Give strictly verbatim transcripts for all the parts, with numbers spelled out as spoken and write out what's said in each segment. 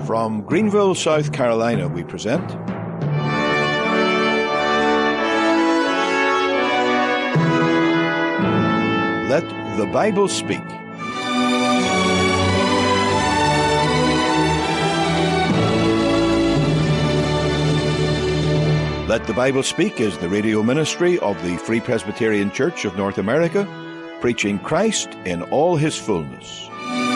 From Greenville, South Carolina, we present Let the Bible Speak. Let the Bible Speak is the radio ministry of the Free Presbyterian Church of North America, preaching Christ in all his fullness.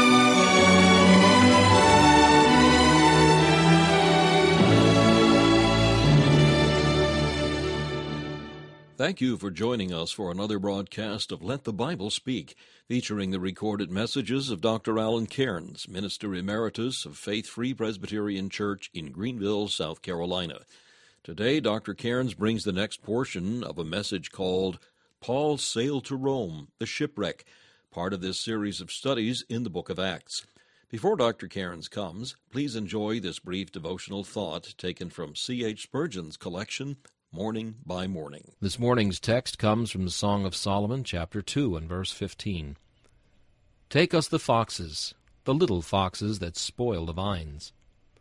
Thank you for joining us for another broadcast of Let the Bible Speak, featuring the recorded messages of Doctor Alan Cairns, Minister Emeritus of Faith Free Presbyterian Church in Greenville, South Carolina. Today, Doctor Cairns brings the next portion of a message called Paul Sailed to Rome, the Shipwreck, part of this series of studies in the book of Acts. Before Doctor Cairns comes, please enjoy this brief devotional thought taken from C H Spurgeon's collection, Morning by Morning. This morning's text comes from the Song of Solomon, chapter two, and verse fifteen. Take us the foxes, the little foxes that spoil the vines.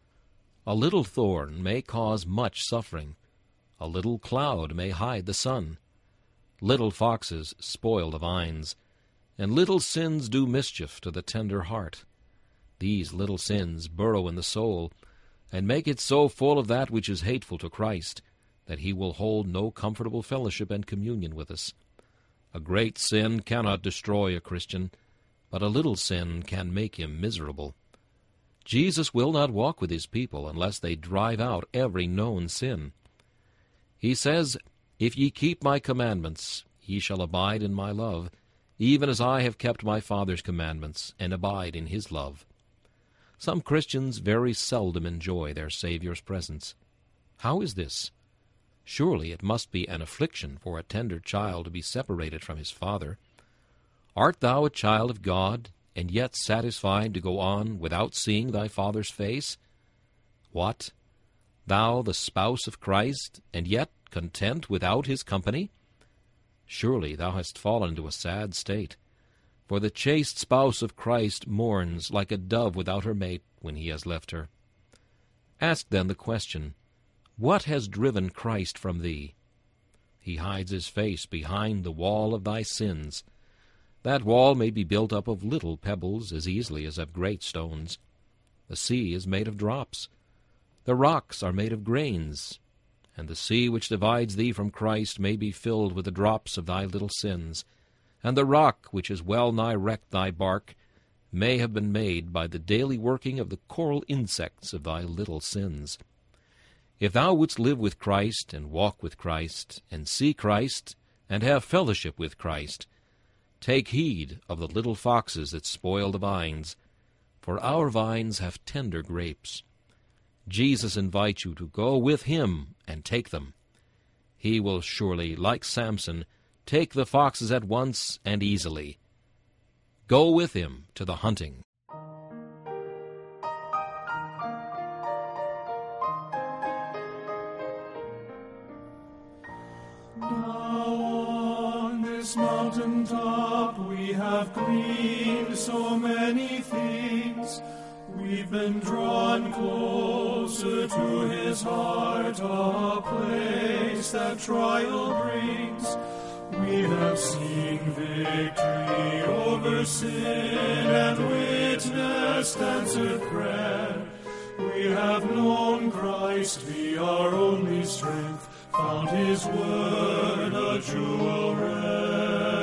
A little thorn may cause much suffering. A little cloud may hide the sun. Little foxes spoil the vines, and little sins do mischief to the tender heart. These little sins burrow in the soul, and make it so full of that which is hateful to Christ, that he will hold no comfortable fellowship and communion with us. A great sin cannot destroy a Christian, but a little sin can make him miserable. Jesus will not walk with his people unless they drive out every known sin. He says, If ye keep my commandments, ye shall abide in my love, even as I have kept my Father's commandments, and abide in his love. Some Christians very seldom enjoy their Savior's presence. How is this? Surely it must be an affliction for a tender child to be separated from his father. Art thou a child of God, and yet satisfied to go on without seeing thy father's face? What? Thou the spouse of Christ, and yet content without his company? Surely thou hast fallen into a sad state, for the chaste spouse of Christ mourns like a dove without her mate when he has left her. Ask then the question, what has driven Christ from thee? He hides his face behind the wall of thy sins. That wall may be built up of little pebbles as easily as of great stones. The sea is made of drops. The rocks are made of grains. And the sea which divides thee from Christ may be filled with the drops of thy little sins. And the rock which has well nigh wrecked thy bark may have been made by the daily working of the coral insects of thy little sins. If thou wouldst live with Christ, and walk with Christ, and see Christ, and have fellowship with Christ, take heed of the little foxes that spoil the vines, for our vines have tender grapes. Jesus invites you to go with him and take them. He will surely, like Samson, take the foxes at once and easily. Go with him to the hunting. This mountain top we have gleaned so many things. We've been drawn closer to his heart, a place that trial brings. We have seen victory over sin and witnessed answered prayer. We have known Christ be our only strength, found his word a jewel rare.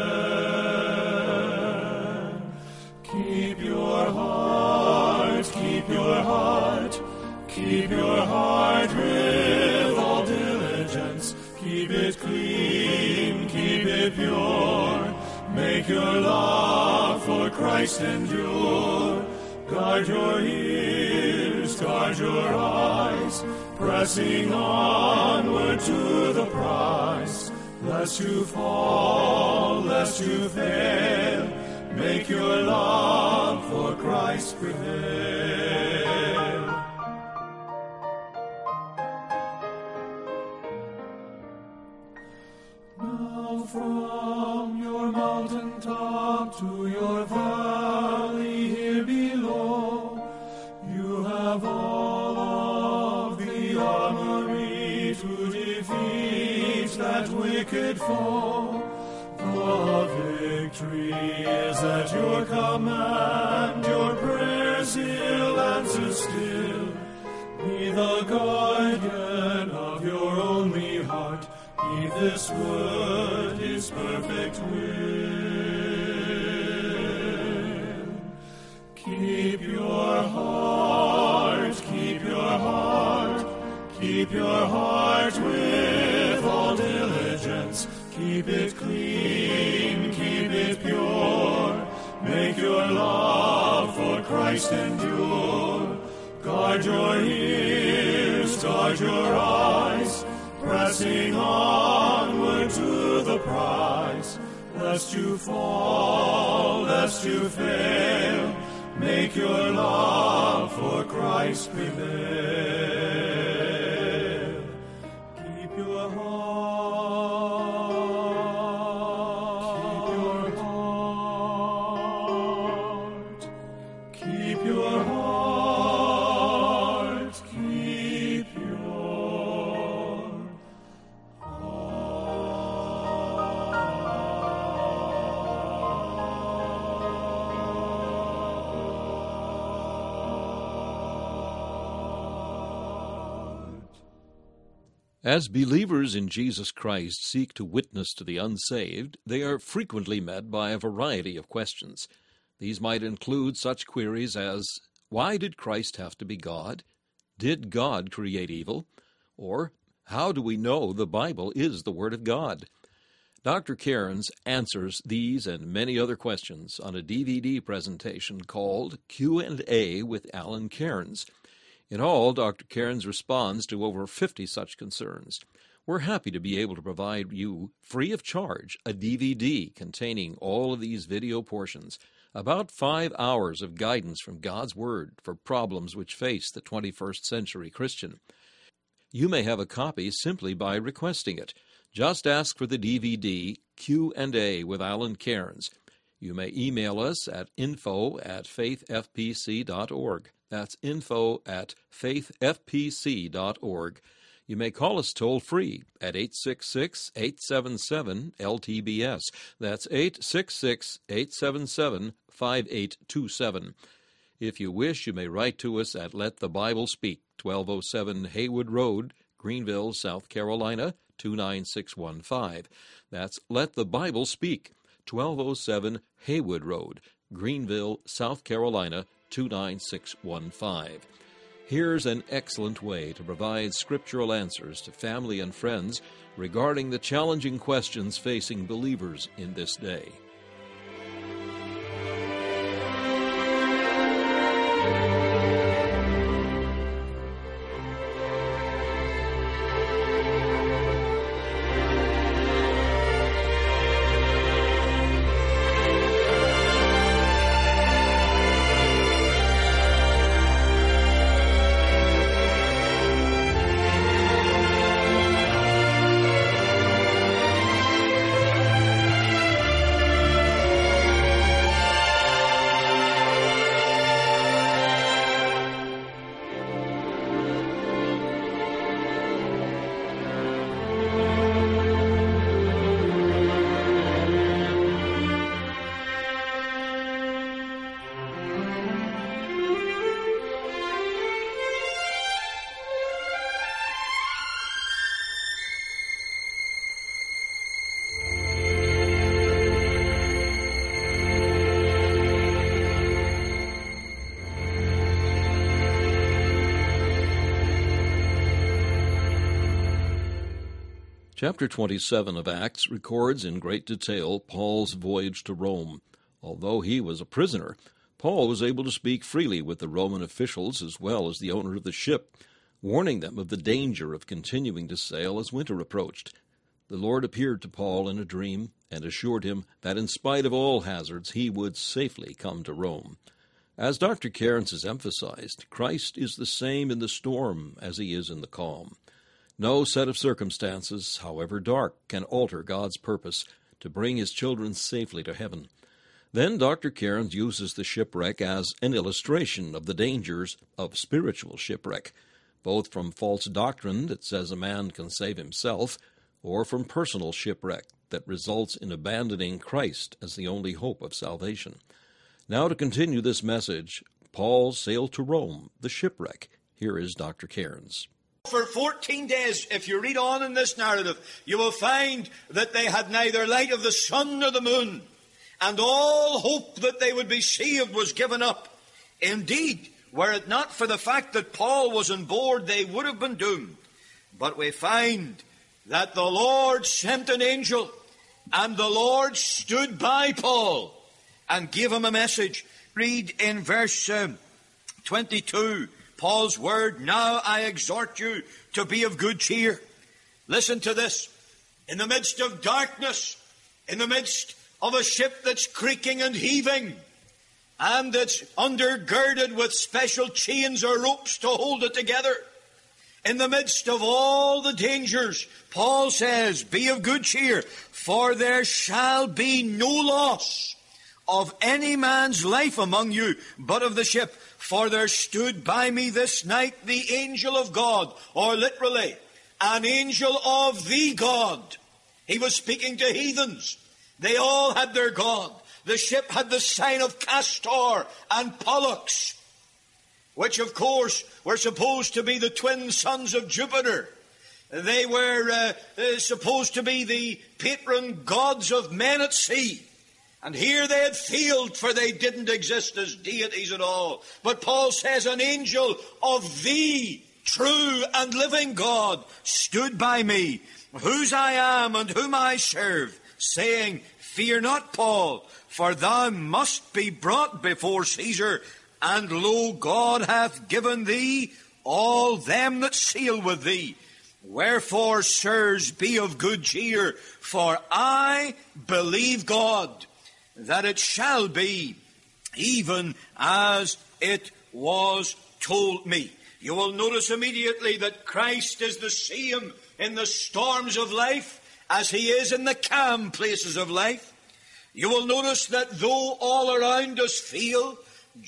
Keep your heart, keep your heart, keep your heart with all diligence. Keep it clean, keep it pure. Make your love for Christ endure. Guard your ears, guard your eyes, pressing onward to the prize. Lest you fall, lest you fail, make your love for Christ prevail. Now from your mountain top to your valley here below, you have all wicked foe. The victory is at your command, your prayers he'll answer still. Be the guardian of your only heart, be this word his perfect will. Keep your heart, keep your heart, keep your heart with all diligence. Keep it clean, keep it pure. Make your love for Christ endure. Guard your ears, guard your eyes, pressing onward to the prize. Lest you fall, lest you fail, make your love for Christ prevail. Keep your heart, keep your heart, keep your heart, keep your As believers in Jesus Christ seek to witness to the unsaved, they are frequently met by a variety of questions. These might include such queries as, why did Christ have to be God? Did God create evil? Or, how do we know the Bible is the Word of God? Doctor Cairns answers these and many other questions on a D V D presentation called Q and A with Alan Cairns. In all, Doctor Cairns responds to over fifty such concerns. We're happy to be able to provide you, free of charge, a D V D containing all of these video portions, about five hours of guidance from God's Word for problems which face the twenty-first century Christian. You may have a copy simply by requesting it. Just ask for the D V D Q and A with Alan Cairns. You may email us at info at faith f p c dot org. That's info at faith f p c dot org. You may call us toll-free at eight six six, eight seven seven, L T B S. That's eight six six, eight seven seven, five eight two seven. If you wish, you may write to us at Let the Bible Speak, twelve oh seven Haywood Road, Greenville, South Carolina, two nine six one five. That's Let the Bible Speak, twelve oh seven Haywood Road, Greenville, South Carolina, two nine six one five. Here's an excellent way to provide scriptural answers to family and friends regarding the challenging questions facing believers in this day. Chapter twenty-seven of Acts records in great detail Paul's voyage to Rome. Although he was a prisoner, Paul was able to speak freely with the Roman officials as well as the owner of the ship, warning them of the danger of continuing to sail as winter approached. The Lord appeared to Paul in a dream and assured him that in spite of all hazards he would safely come to Rome. As Doctor Cairns has emphasized, Christ is the same in the storm as he is in the calm. No set of circumstances, however dark, can alter God's purpose to bring his children safely to heaven. Then Doctor Cairns uses the shipwreck as an illustration of the dangers of spiritual shipwreck, both from false doctrine that says a man can save himself, or from personal shipwreck that results in abandoning Christ as the only hope of salvation. Now, to continue this message, Paul sailed to Rome, the shipwreck. Here is Doctor Cairns. For fourteen days, if you read on in this narrative, you will find that they had neither light of the sun nor the moon, and all hope that they would be saved was given up. Indeed, were it not for the fact that Paul was on board, they would have been doomed. But we find that the Lord sent an angel, and the Lord stood by Paul and gave him a message. Read in verse um, twenty-two, Paul's word, "Now I exhort you to be of good cheer." Listen to this. In the midst of darkness, in the midst of a ship that's creaking and heaving, and that's undergirded with special chains or ropes to hold it together, in the midst of all the dangers, Paul says, "Be of good cheer, for there shall be no loss of any man's life among you, but of the ship. For there stood by me this night the angel of God," or literally, an angel of the God. He was speaking to heathens. They all had their God. The ship had the sign of Castor and Pollux, which of course were supposed to be the twin sons of Jupiter. They were uh, uh, supposed to be the patron gods of men at sea. And here they had failed, for they didn't exist as deities at all. But Paul says, an angel of the true and living God stood by me, whose I am and whom I serve, saying, "Fear not, Paul, for thou must be brought before Caesar, and lo, God hath given thee all them that sail with thee. Wherefore, sirs, be of good cheer, for I believe God, that it shall be even as it was told me." You will notice immediately that Christ is the same in the storms of life as he is in the calm places of life. You will notice that though all around us fail,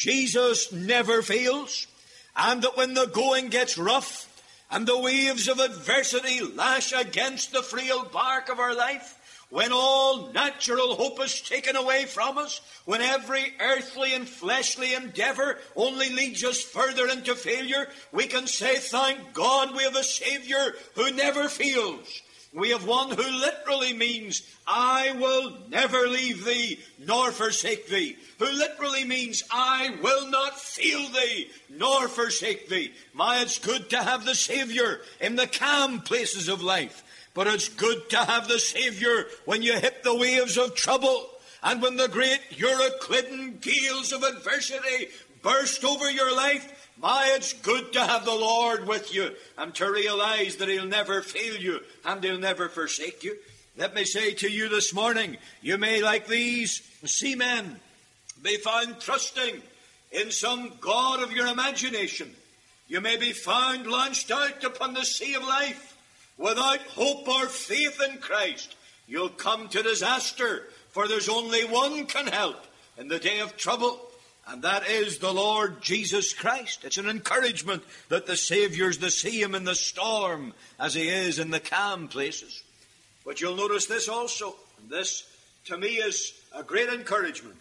Jesus never fails, and that when the going gets rough and the waves of adversity lash against the frail bark of our life, when all natural hope is taken away from us, when every earthly and fleshly endeavour only leads us further into failure, we can say, thank God we have a Saviour who never fails. We have one who literally means, I will never leave thee nor forsake thee. Who literally means, I will not fail thee nor forsake thee. My, it's good to have the Saviour in the calm places of life. But it's good to have the Saviour when you hit the waves of trouble and when the great Euroclydon gales of adversity burst over your life. My, it's good to have the Lord with you and to realize that he'll never fail you and he'll never forsake you. Let me say to you this morning, you may, like these seamen, be found trusting in some god of your imagination. You may be found launched out upon the sea of life without hope or faith in Christ. You'll come to disaster, for there's only one can help in the day of trouble, and that is the Lord Jesus Christ. It's an encouragement that the Saviour's the same in the storm as he is in the calm places. But you'll notice this also, and this to me is a great encouragement,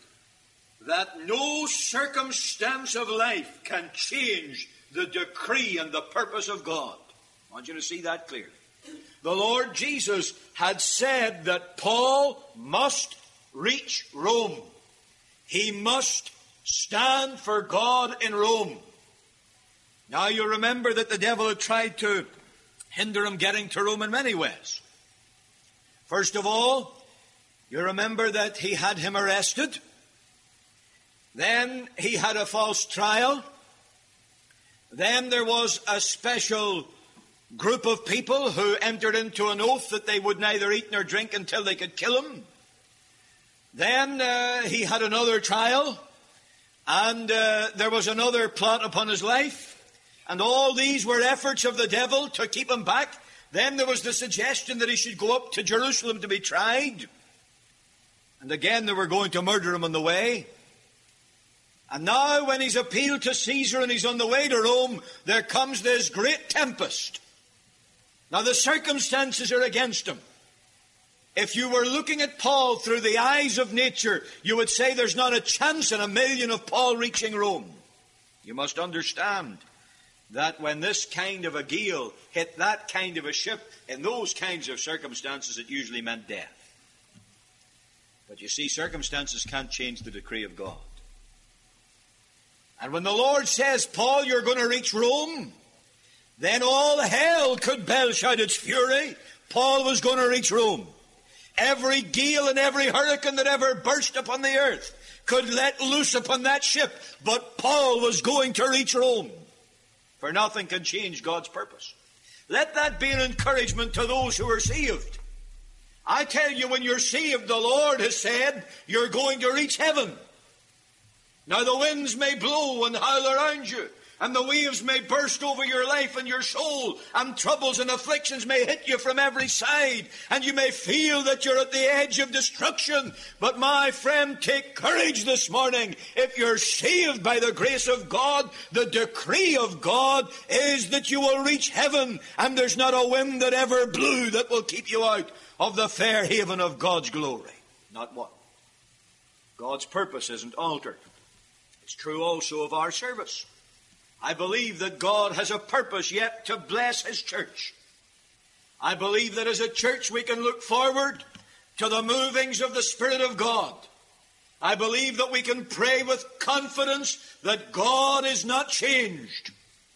that no circumstance of life can change the decree and the purpose of God. I want you to see that clearly. The Lord Jesus had said that Paul must reach Rome. He must stand for God in Rome. Now you remember that the devil had tried to hinder him getting to Rome in many ways. First of all, you remember that he had him arrested. Then he had a false trial. Then there was a special group of people who entered into an oath that they would neither eat nor drink until they could kill him. Then uh, he had another trial, and uh, there was another plot upon his life, and all these were efforts of the devil to keep him back. Then there was the suggestion that he should go up to Jerusalem to be tried, and again they were going to murder him on the way. And now when he's appealed to Caesar and he's on the way to Rome, there comes this great tempest. Now the circumstances are against him. If you were looking at Paul through the eyes of nature, you would say there's not a chance in a million of Paul reaching Rome. You must understand that when this kind of a gale hit that kind of a ship, in those kinds of circumstances, it usually meant death. But you see, circumstances can't change the decree of God. And when the Lord says, Paul, you're going to reach Rome, then all hell could belch out its fury. Paul was going to reach Rome. Every gale and every hurricane that ever burst upon the earth could let loose upon that ship. But Paul was going to reach Rome. For nothing can change God's purpose. Let that be an encouragement to those who are saved. I tell you, when you're saved, the Lord has said you're going to reach heaven. Now the winds may blow and howl around you, and the waves may burst over your life and your soul, and troubles and afflictions may hit you from every side, and you may feel that you're at the edge of destruction. But my friend, take courage this morning. If you're saved by the grace of God, the decree of God is that you will reach heaven, and there's not a wind that ever blew that will keep you out of the fair haven of God's glory. Not one. God's purpose isn't altered. It's true also of our service. I believe that God has a purpose yet to bless His church. I believe that as a church we can look forward to the movings of the Spirit of God. I believe that we can pray with confidence that God is not changed.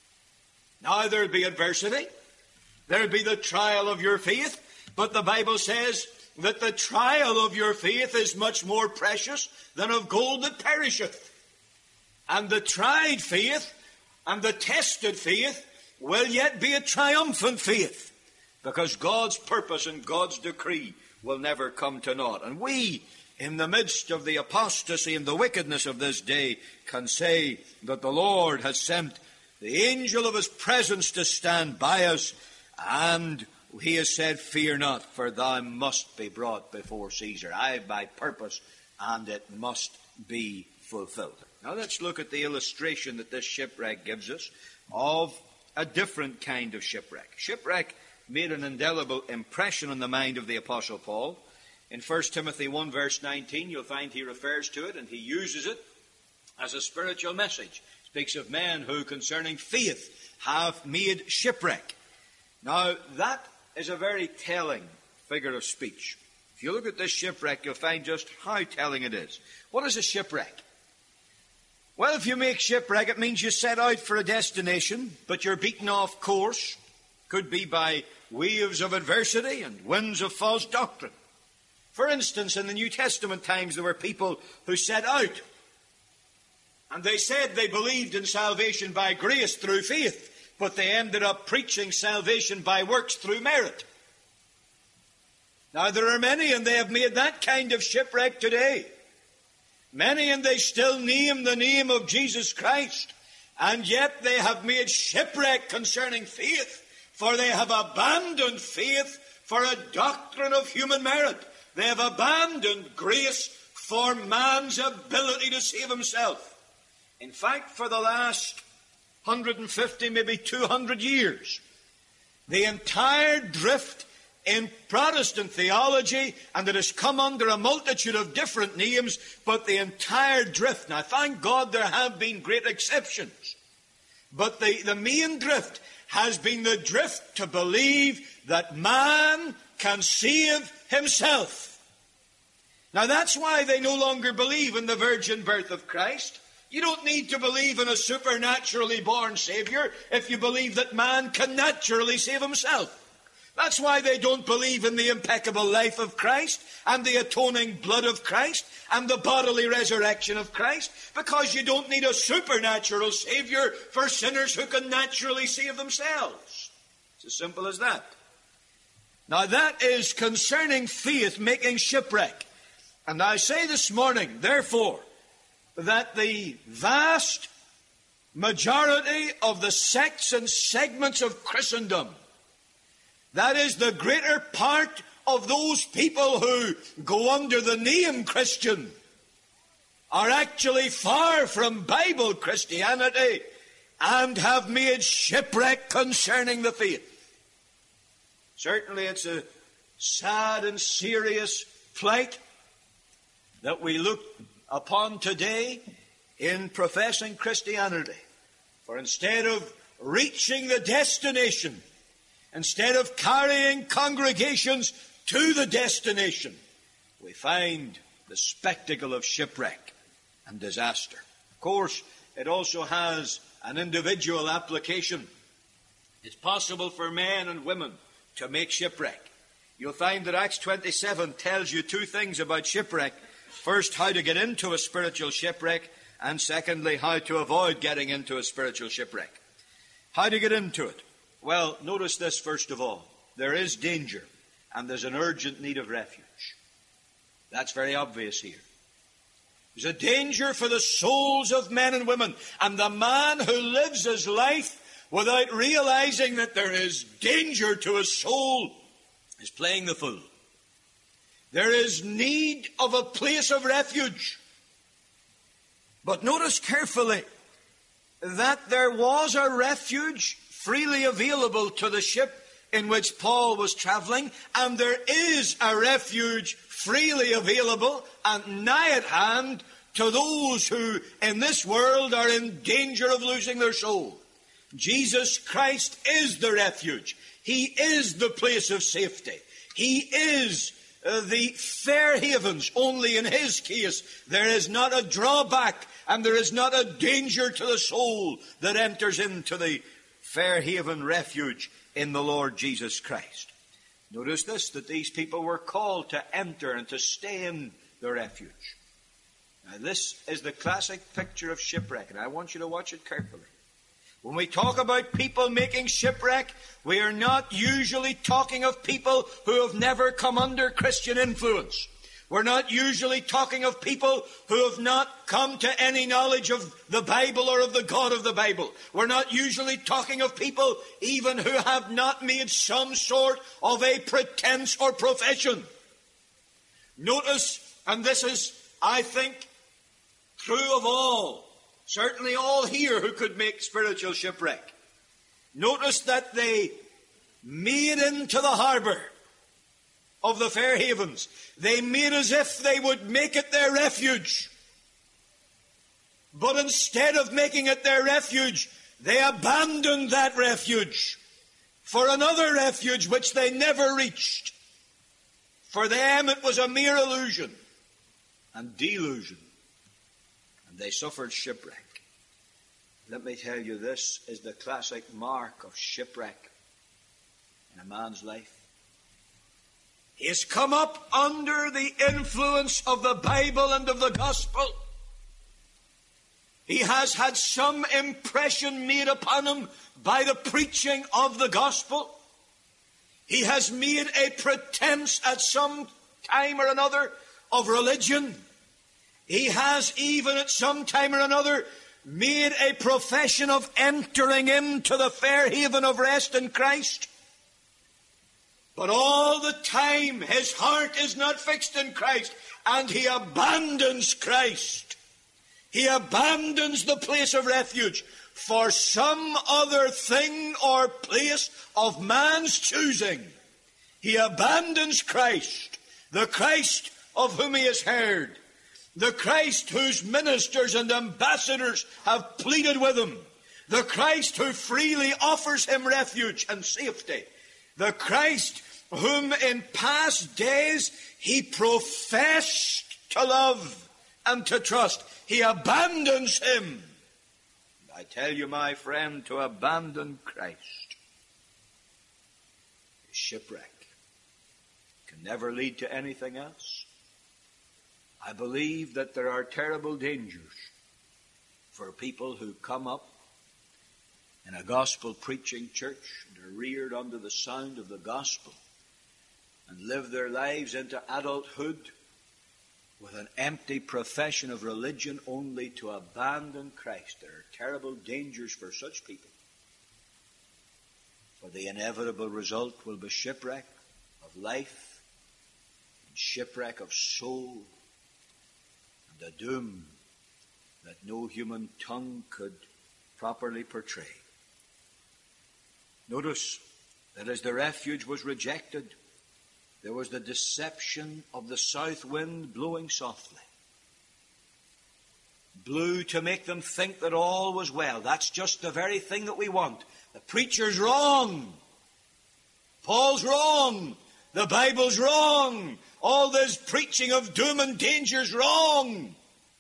Now there'll be adversity. There'll be the trial of your faith. But the Bible says that the trial of your faith is much more precious than of gold that perisheth. And the tried faith and the tested faith will yet be a triumphant faith, because God's purpose and God's decree will never come to naught. And we, in the midst of the apostasy and the wickedness of this day, can say that the Lord has sent the angel of His presence to stand by us, and He has said, fear not, for thou must be brought before Caesar. I have my purpose, and it must be fulfilled. Now let's look at the illustration that this shipwreck gives us of a different kind of shipwreck. Shipwreck made an indelible impression on the mind of the Apostle Paul. In First Timothy one verse nineteen, you'll find he refers to it, and he uses it as a spiritual message. He speaks of men who, concerning faith, have made shipwreck. Now that is a very telling figure of speech. If you look at this shipwreck, you'll find just how telling it is. What is a shipwreck? Well, if you make shipwreck, it means you set out for a destination, but you're beaten off course. Could be by waves of adversity and winds of false doctrine. For instance, in the New Testament times, there were people who set out, and they said they believed in salvation by grace through faith, but they ended up preaching salvation by works through merit. Now, there are many, and they have made that kind of shipwreck today. Many, and they still name the name of Jesus Christ, and yet they have made shipwreck concerning faith, for they have abandoned faith for a doctrine of human merit. They have abandoned grace for man's ability to save himself. In fact, for the last one hundred fifty, maybe two hundred years, the entire drift in Protestant theology, and it has come under a multitude of different names, but the entire drift. Now, thank God there have been great exceptions, but the, the main drift has been the drift to believe that man can save himself. Now, that's why they no longer believe in the virgin birth of Christ. You don't need to believe in a supernaturally born Savior if you believe that man can naturally save himself. That's why they don't believe in the impeccable life of Christ and the atoning blood of Christ and the bodily resurrection of Christ, because you don't need a supernatural Savior for sinners who can naturally save themselves. It's as simple as that. Now that is concerning faith making shipwreck. And I say this morning, therefore, that the vast majority of the sects and segments of Christendom, that is, the greater part of those people who go under the name Christian, are actually far from Bible Christianity and have made shipwreck concerning the faith. Certainly it's a sad and serious plight that we look upon today in professing Christianity. For instead of reaching the destination, instead of carrying congregations to the destination, we find the spectacle of shipwreck and disaster. Of course, it also has an individual application. It's possible for men and women to make shipwreck. You'll find that Acts twenty-seven tells you two things about shipwreck. First, how to get into a spiritual shipwreck, and secondly, how to avoid getting into a spiritual shipwreck. How to get into it? Well, notice this first of all. There is danger, and there's an urgent need of refuge. That's very obvious here. There's a danger for the souls of men and women, and the man who lives his life without realizing that there is danger to his soul is playing the fool. There is need of a place of refuge. But notice carefully that there was a refuge freely available to the ship in which Paul was traveling, and there is a refuge freely available and nigh at hand to those who in this world are in danger of losing their soul. Jesus Christ is the refuge. He is the place of safety. He is uh, the fair havens. Only in his case there is not a drawback and there is not a danger to the soul that enters into the fair haven refuge in the Lord Jesus Christ. Notice this, that these people were called to enter and to stay in the refuge. Now this is the classic picture of shipwreck, and I want you to watch it carefully. When we talk about people making shipwreck, we are not usually talking of people who have never come under Christian influence. We're not usually talking of people who have not come to any knowledge of the Bible or of the God of the Bible. We're not usually talking of people even who have not made some sort of a pretense or profession. Notice, and this is, I think, true of all, certainly all here who could make spiritual shipwreck. Notice that they made into the harbour of the fair havens. They made as if they would make it their refuge. But instead of making it their refuge, they abandoned that refuge for another refuge which they never reached. For them it was a mere illusion and delusion. And they suffered shipwreck. Let me tell you, this is the classic mark of shipwreck in a man's life. He has come up under the influence of the Bible and of the gospel. He has had some impression made upon him by the preaching of the gospel. He has made a pretense at some time or another of religion. He has even at some time or another made a profession of entering into the fair haven of rest in Christ. But all the time his heart is not fixed in Christ, and he abandons Christ. He abandons the place of refuge for some other thing or place of man's choosing. He abandons Christ, the Christ of whom he has heard, the Christ whose ministers and ambassadors have pleaded with him, the Christ who freely offers him refuge and safety, the Christ whom in past days he professed to love and to trust. He abandons him. I tell you, my friend, to abandon Christ is shipwreck. It can never lead to anything else. I believe that there are terrible dangers for people who come up in a gospel-preaching church and are reared under the sound of the gospel and live their lives into adulthood with an empty profession of religion only to abandon Christ. There are terrible dangers for such people. For the inevitable result will be shipwreck of life and shipwreck of soul and a doom that no human tongue could properly portray. Notice that as the refuge was rejected, there was the deception of the south wind blowing softly. Blew to make them think that all was well. That's just the very thing that we want. The preacher's wrong. Paul's wrong. The Bible's wrong. All this preaching of doom and danger's wrong.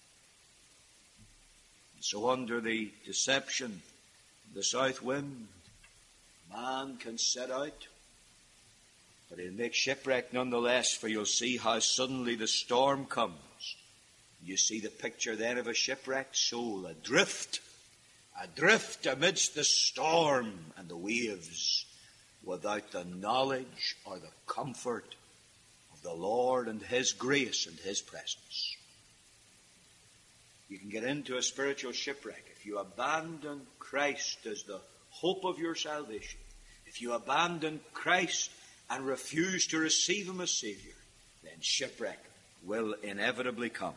So under the deception of the south wind, man can set out, but he'll make shipwreck nonetheless, for you'll see how suddenly the storm comes. You see the picture then of a shipwrecked soul, adrift, adrift amidst the storm and the waves, without the knowledge or the comfort of the Lord and His grace and His presence. You can get into a spiritual shipwreck if you abandon Christ as the hope of your salvation. If you abandon Christ and refuse to receive Him as Savior, then shipwreck will inevitably come.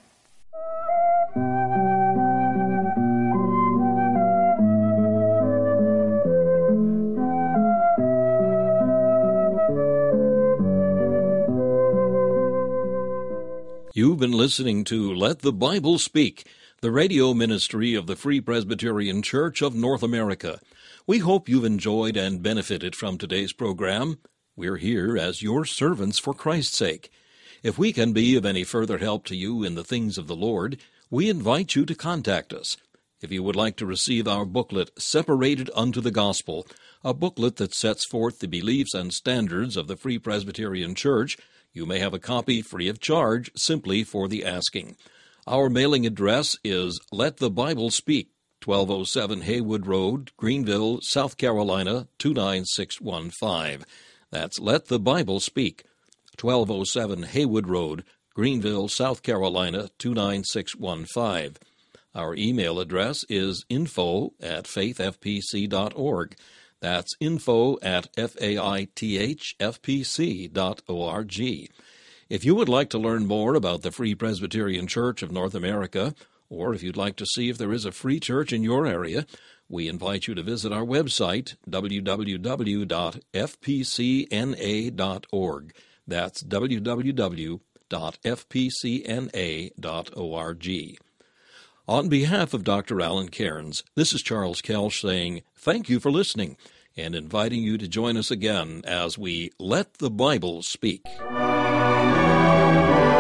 You've been listening to Let the Bible Speak, the radio ministry of the Free Presbyterian Church of North America. We hope you've enjoyed and benefited from today's program. We're here as your servants for Christ's sake. If we can be of any further help to you in the things of the Lord, we invite you to contact us. If you would like to receive our booklet, Separated Unto the Gospel, a booklet that sets forth the beliefs and standards of the Free Presbyterian Church, you may have a copy free of charge simply for the asking. Our mailing address is Let the Bible Speak, twelve oh seven Haywood Road, Greenville, South Carolina, two nine six one five. That's Let the Bible Speak, twelve oh seven Haywood Road, Greenville, South Carolina, two nine six one five. Our email address is info at faith f p c dot org. That's info at f a i t h f p c dot org. If you would like to learn more about the Free Presbyterian Church of North America, or if you'd like to see if there is a free church in your area, we invite you to visit our website, w w w dot f p c n a dot org. That's w w w dot f p c n a dot org. On behalf of Doctor Alan Cairns, this is Charles Kelsch saying thank you for listening and inviting you to join us again as we Let the Bible Speak.